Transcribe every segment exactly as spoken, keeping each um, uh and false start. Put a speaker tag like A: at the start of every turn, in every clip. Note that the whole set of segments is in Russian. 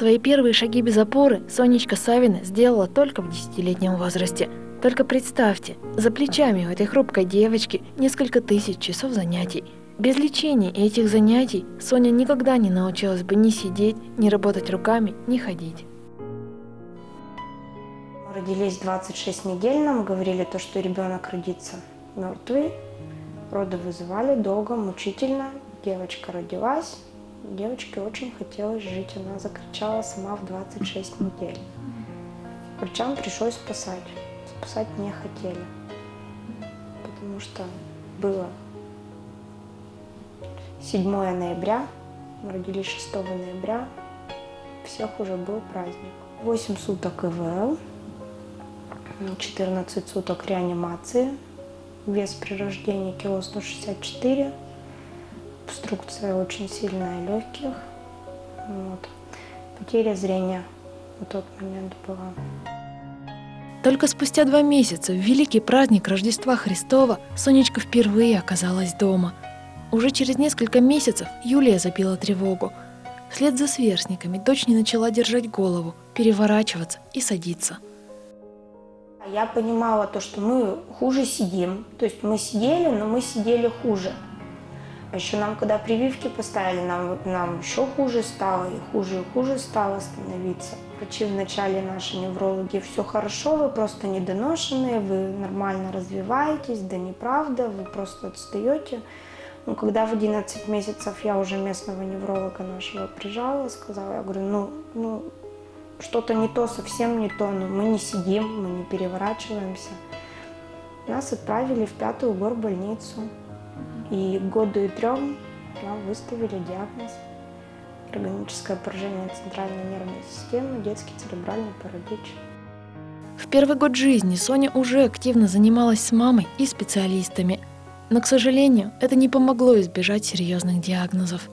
A: Свои первые шаги без опоры Сонечка Савина сделала только в десятилетнем возрасте. Только представьте, за плечами у этой хрупкой девочки несколько тысяч часов занятий. Без лечения и этих занятий Соня никогда не научилась бы ни сидеть, ни работать руками, ни ходить.
B: Мы родились двадцать шесть недель, нам говорили то, что ребенок родится мертвый. Роды вызывали долго, мучительно. Девочка родилась. Девочке очень хотелось жить. Она закричала сама в двадцать шесть недель. Врачам пришлось спасать. Спасать не хотели. Потому что было седьмое ноября, мы родились шестого ноября. У всех уже был праздник. восемь суток ИВЛ, четырнадцать суток реанимации. Вес при рождении кило сто шестьдесят четыре. Обструкция очень сильная легких. Вот. Потеря зрения в тот момент была.
A: Только спустя два месяца, в великий праздник Рождества Христова, Сонечка впервые оказалась дома. Уже через несколько месяцев Юлия забила тревогу. Вслед за сверстниками дочь не начала держать голову, переворачиваться и садиться.
B: Я понимала то, что мы хуже сидим. То есть мы сидели, но мы сидели хуже. А еще нам, когда прививки поставили, нам, нам еще хуже стало, и хуже и хуже стало становиться. Врачи вначале, наши неврологи: все хорошо, вы просто недоношенные, вы нормально развиваетесь, да неправда, вы просто отстаете. Но когда в одиннадцать месяцев я уже местного невролога нашего прижала, сказала, я говорю, ну, ну что-то не то, совсем не то, но мы не сидим, мы не переворачиваемся. Нас отправили в пятую горбольницу. И к году и трем нам выставили диагноз: органическое поражение центральной нервной системы, детский церебральный паралич.
A: В первый год жизни Соня уже активно занималась с мамой и специалистами. Но, к сожалению, это не помогло избежать серьезных диагнозов.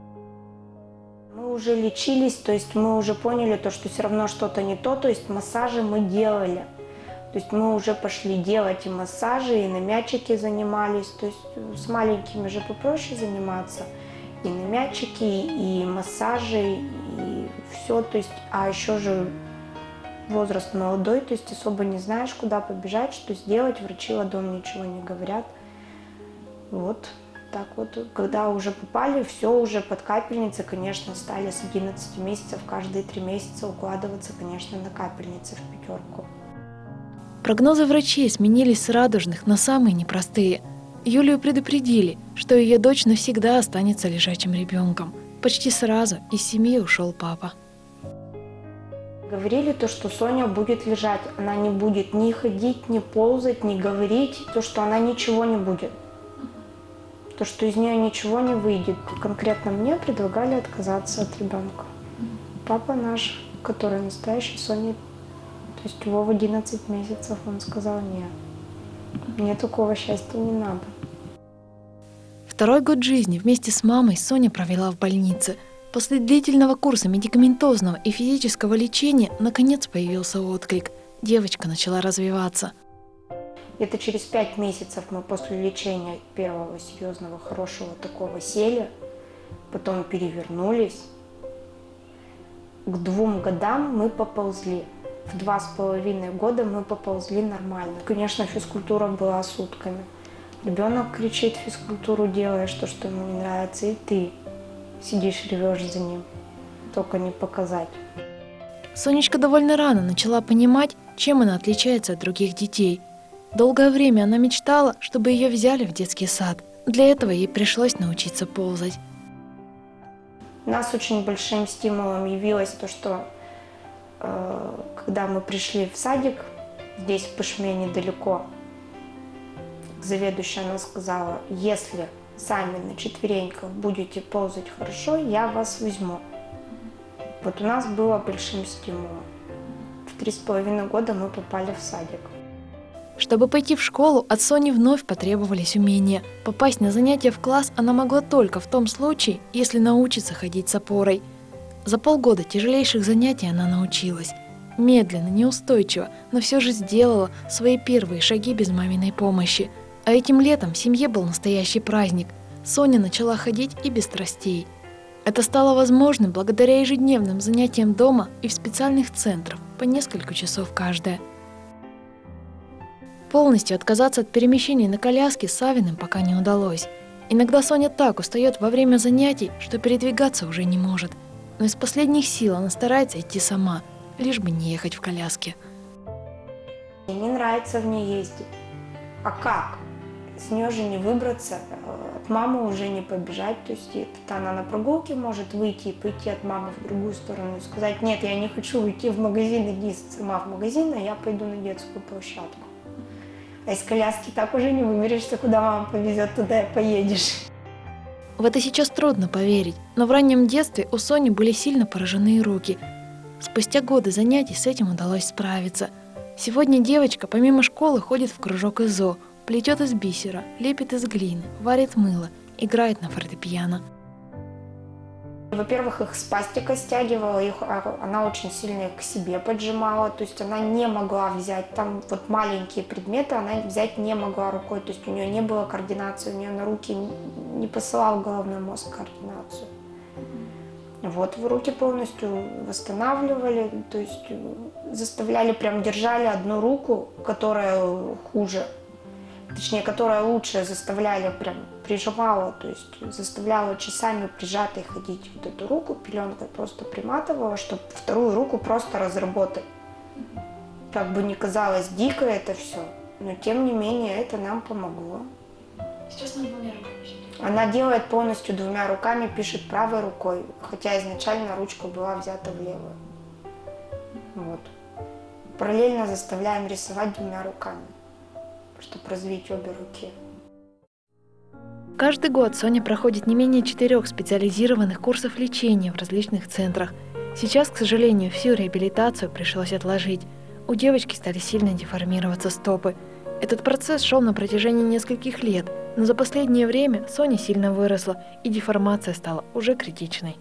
B: Мы уже лечились, то есть мы уже поняли, то, что все равно что-то не то, то есть массажи мы делали. То есть мы уже пошли делать и массажи, и на мячике занимались. То есть с маленькими же попроще заниматься. И на мячике, и массажи, и все. То есть, а еще же возраст молодой, то есть особо не знаешь, куда побежать, что сделать. Врачи ладом ничего не говорят. Вот так вот. Когда уже попали, все уже под капельницы, конечно, стали с одиннадцати месяцев каждые три месяца укладываться, конечно, на капельницы в пятерку.
A: Прогнозы врачей сменились с радужных на самые непростые. Юлию предупредили, что ее дочь навсегда останется лежачим ребенком. Почти сразу из семьи ушел папа.
B: Говорили то, что Соня будет лежать, она не будет ни ходить, ни ползать, ни говорить, то, что она ничего не будет. То, что из нее ничего не выйдет. Конкретно мне предлагали отказаться от ребенка. Папа наш, который настоящий, Соня, то есть его в одиннадцать месяцев, он сказал: нет, мне такого счастья не надо.
A: Второй год жизни вместе с мамой Соня провела в больнице. После длительного курса медикаментозного и физического лечения наконец появился отклик. Девочка начала развиваться.
B: Это через пять месяцев мы после лечения первого серьезного, хорошего такого сели, потом перевернулись. К двум годам мы поползли. В два с половиной года мы поползли нормально. Конечно, физкультура была сутками. Ребенок кричит, физкультуру делаешь, то, что ему не нравится, и ты сидишь, ревешь за ним, только не показать.
A: Сонечка довольно рано начала понимать, чем она отличается от других детей. Долгое время она мечтала, чтобы ее взяли в детский сад. Для этого ей пришлось научиться ползать.
B: У нас очень большим стимулом явилось то, что когда мы пришли в садик, здесь в Пышме недалеко, заведующая она сказала: если сами на четвереньках будете ползать хорошо, я вас возьму. Вот у нас было большим стимулом. В три с половиной года мы попали в садик.
A: Чтобы пойти в школу, от Сони вновь потребовались умения. Попасть на занятия в класс она могла только в том случае, если научится ходить с опорой. За полгода тяжелейших занятий она научилась. Медленно, неустойчиво, но все же сделала свои первые шаги без маминой помощи. А этим летом в семье был настоящий праздник. Соня начала ходить и без тростей. Это стало возможным благодаря ежедневным занятиям дома и в специальных центрах по несколько часов каждое. Полностью отказаться от перемещений на коляске Савиным пока не удалось. Иногда Соня так устает во время занятий, что передвигаться уже не может. Но из последних сил она старается идти сама, лишь бы не ехать в коляске.
B: Мне не нравится в ней ездить. А как? С нее же не выбраться, от мамы уже не побежать. То есть это она на прогулке может выйти и пойти от мамы в другую сторону и сказать: нет, я не хочу уйти в магазин, иди сама в магазин, а я пойду на детскую площадку. А из коляски так уже не выберешься, куда мама повезет, туда и поедешь.
A: В это сейчас трудно поверить, но в раннем детстве у Сони были сильно поражены руки. Спустя годы занятий с этим удалось справиться. Сегодня девочка помимо школы ходит в кружок ИЗО, плетет из бисера, лепит из глины, варит мыло, играет на фортепиано.
B: Во-первых, их с пастика стягивала, их, она очень сильно их к себе поджимала, то есть она не могла взять, там вот маленькие предметы она взять не могла рукой, то есть у нее не было координации, у нее на руки не посылал головной мозг координацию. Вот, в руки полностью восстанавливали, то есть заставляли, прям держали одну руку, которая хуже, точнее, которая лучше, заставляли, прям прижимала, то есть заставляла часами прижатой ходить вот эту руку, пеленкой просто приматывала, чтобы вторую руку просто разработать. Как бы ни казалось дико это все, но тем не менее это нам помогло.
A: Сейчас она двумя руками пишет.
B: Она делает полностью двумя руками, пишет правой рукой, хотя изначально ручка была взята в левую. Вот. Параллельно заставляем рисовать двумя руками, чтобы развить обе руки.
A: Каждый год Соня проходит не менее четырех специализированных курсов лечения в различных центрах. Сейчас, к сожалению, всю реабилитацию пришлось отложить. У девочки стали сильно деформироваться стопы. Этот процесс шел на протяжении нескольких лет, но за последнее время Соня сильно выросла, и деформация стала уже критичной.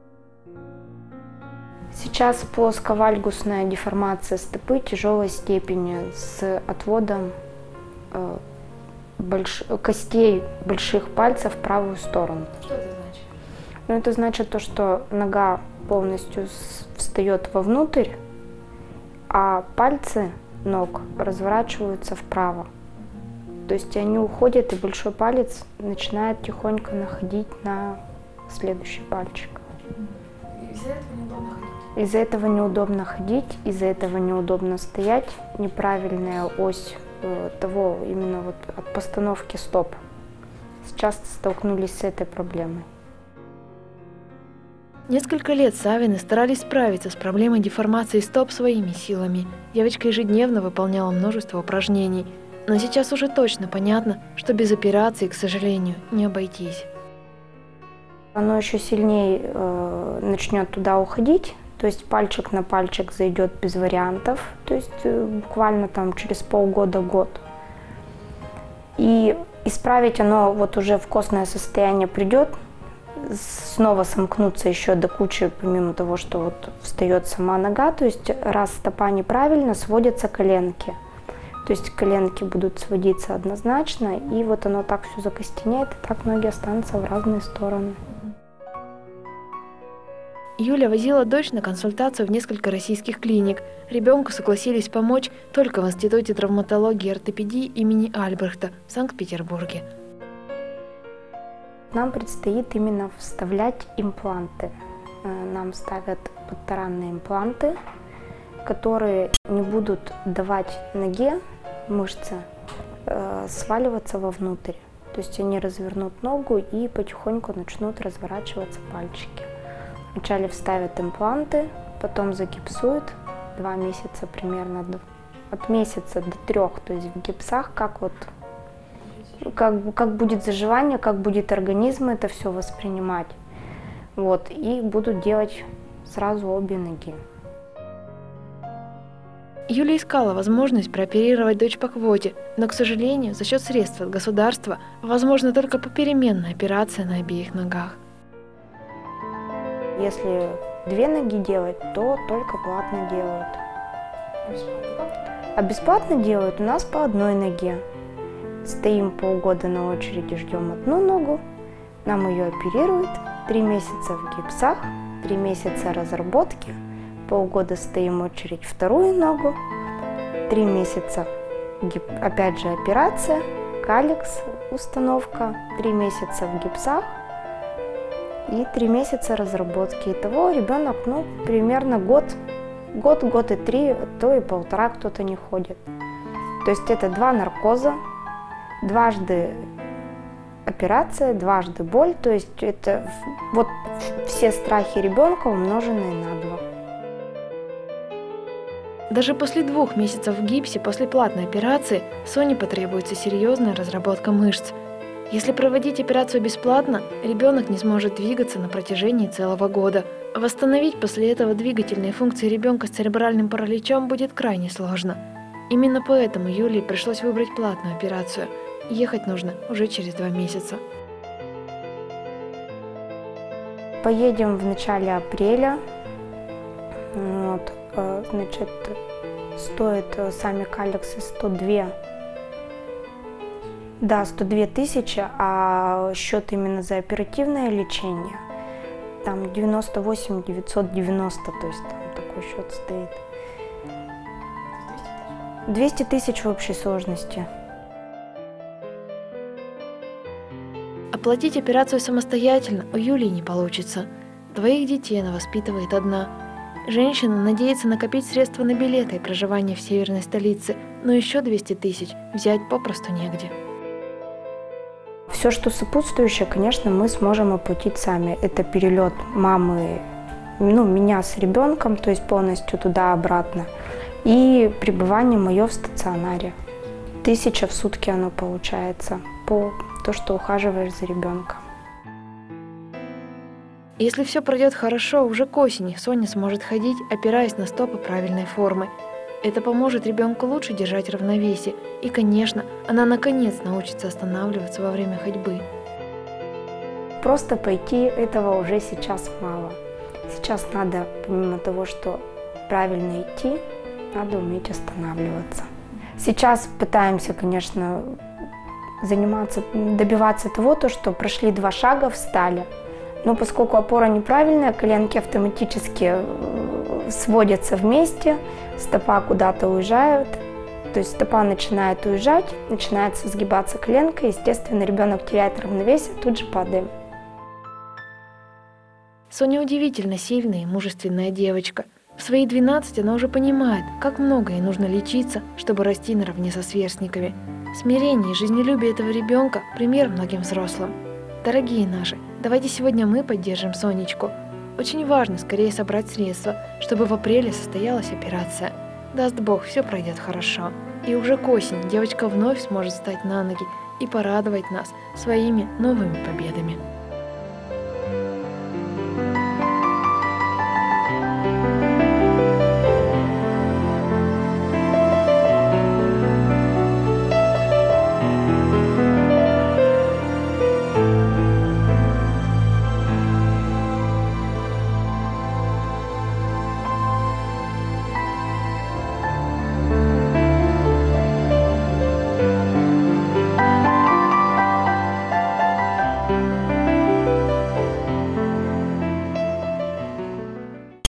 B: Сейчас плосковальгусная деформация стопы тяжелой степени с отводом э, больш... костей больших пальцев в правую сторону.
A: Что это значит?
B: Ну, это значит то, что нога полностью встает вовнутрь, а пальцы ног разворачиваются вправо. То есть они уходят, и большой палец начинает тихонько находить на следующий пальчик.
A: Из-за этого неудобно ходить?
B: Из-за этого неудобно ходить, из-за этого неудобно стоять. Неправильная ось э, того, именно вот от постановки стоп. Сейчас столкнулись с этой проблемой.
A: Несколько лет Савины старались справиться с проблемой деформации стоп своими силами. Девочка ежедневно выполняла множество упражнений, но сейчас уже точно понятно, что без операции, к сожалению, не обойтись.
B: Оно еще сильнее э, начнет туда уходить, то есть пальчик на пальчик зайдет без вариантов, то есть э, буквально там через полгода-год. И исправить оно вот уже в костное состояние придет, снова сомкнуться еще до кучи, помимо того, что вот встает сама нога, то есть раз стопа неправильно, сводятся коленки. То есть коленки будут сводиться однозначно, и вот оно так все закостенеет, и так ноги останутся в разные стороны.
A: Юля возила дочь на консультацию в несколько российских клиник. Ребенку согласились помочь только в Институте травматологии и ортопедии имени Альбрехта в Санкт-Петербурге.
B: Нам предстоит именно вставлять импланты. Нам ставят подтаранные импланты, которые не будут давать ноге, мышцы, э, сваливаться вовнутрь. То есть они развернут ногу и потихоньку начнут разворачиваться пальчики. Вначале вставят импланты, потом загипсуют два месяца примерно, от месяца до трех, то есть в гипсах, как вот Как, как будет заживание, как будет организм это все воспринимать. Вот, и будут делать сразу обе ноги.
A: Юля искала возможность прооперировать дочь по квоте, но, к сожалению, за счет средств от государства возможна только попеременная операция на обеих ногах.
B: Если две ноги делать, то только платно делают. А бесплатно делают у нас по одной ноге. Стоим полгода на очереди, ждем одну ногу, нам ее оперируют, Три месяца в гипсах, три месяца разработки, полгода стоим очередь вторую ногу, три месяца гип... опять же операция, каликс, установка, три месяца в гипсах и три месяца разработки. Итого ребенок, ну, примерно год, год, год и три, то и полтора кто-то не ходит. То есть это два наркоза, дважды операция, дважды боль, то есть это вот все страхи ребенка, умноженные на два.
A: Даже после двух месяцев в гипсе после платной операции Соне потребуется серьезная разработка мышц. Если проводить операцию бесплатно, ребенок не сможет двигаться на протяжении целого года. Восстановить после этого двигательные функции ребенка с церебральным параличом будет крайне сложно. Именно поэтому Юлии пришлось выбрать платную операцию. Ехать нужно уже через два месяца.
B: Поедем в начале апреля. Вот, значит, стоят сами каликсы сто два. Да, сто две тысячи, а счет именно за оперативное лечение там девяносто восемь девятьсот девяносто, то есть там такой счет стоит. двести тысяч в общей сложности.
A: Оплатить операцию самостоятельно у Юлии не получится. Двоих детей она воспитывает одна. Женщина надеется накопить средства на билеты и проживание в северной столице, но еще двести тысяч взять попросту негде.
B: Все, что сопутствующее, конечно, мы сможем оплатить сами. Это перелет мамы, ну, меня с ребенком, то есть полностью туда-обратно, и пребывание мое в стационаре. Тысяча в сутки оно получается, по то, что ухаживаешь за ребенком.
A: Если все пройдет хорошо, уже к осени Соня сможет ходить, опираясь на стопы правильной формы. Это поможет ребенку лучше держать равновесие, и, конечно, она наконец научится останавливаться во время ходьбы.
B: Просто пойти этого уже сейчас мало. Сейчас надо, помимо того, что правильно идти, надо уметь останавливаться. Сейчас пытаемся, конечно, заниматься, добиваться того, то, что прошли два шага, встали. Но поскольку опора неправильная, коленки автоматически сводятся вместе, стопа куда-то уезжает, то есть стопа начинает уезжать, начинается сгибаться коленка, естественно, ребенок теряет равновесие, тут же падаем.
A: Соня удивительно сильная и мужественная девочка. В свои двенадцать она уже понимает, как много ей нужно лечиться, чтобы расти наравне со сверстниками. Смирение и жизнелюбие этого ребенка – пример многим взрослым. Дорогие наши, давайте сегодня мы поддержим Сонечку. Очень важно скорее собрать средства, чтобы в апреле состоялась операция. Даст Бог, все пройдет хорошо. И уже к осени девочка вновь сможет встать на ноги и порадовать нас своими новыми победами. Thank you.